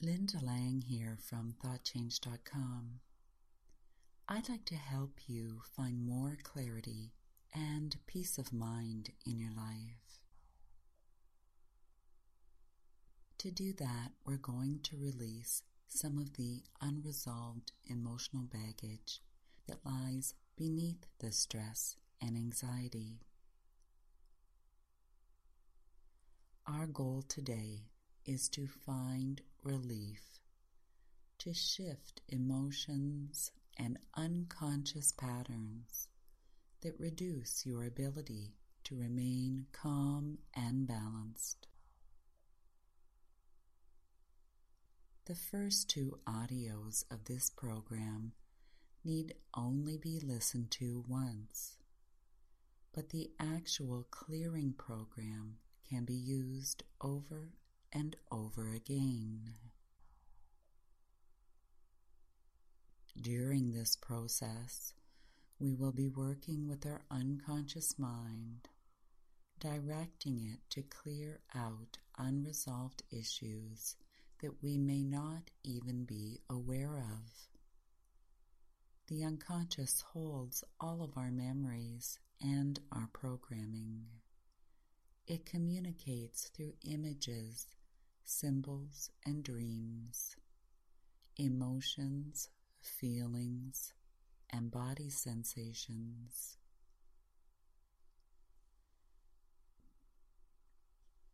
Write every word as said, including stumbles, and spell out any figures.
Linda Lang here from thought change dot com. I'd like to help you find more clarity and peace of mind in your life. To do that, we're going to release some of the unresolved emotional baggage that lies beneath the stress and anxiety. Our goal today is to find relief, to shift emotions and unconscious patterns that reduce your ability to remain calm and balanced. The first two audios of this program need only be listened to once, but the actual clearing program can be used over and over again. During this process, we will be working with our unconscious mind, directing it to clear out unresolved issues that we may not even be aware of. The unconscious holds all of our memories and our programming. It communicates through images, symbols, and dreams, emotions, feelings, and body sensations.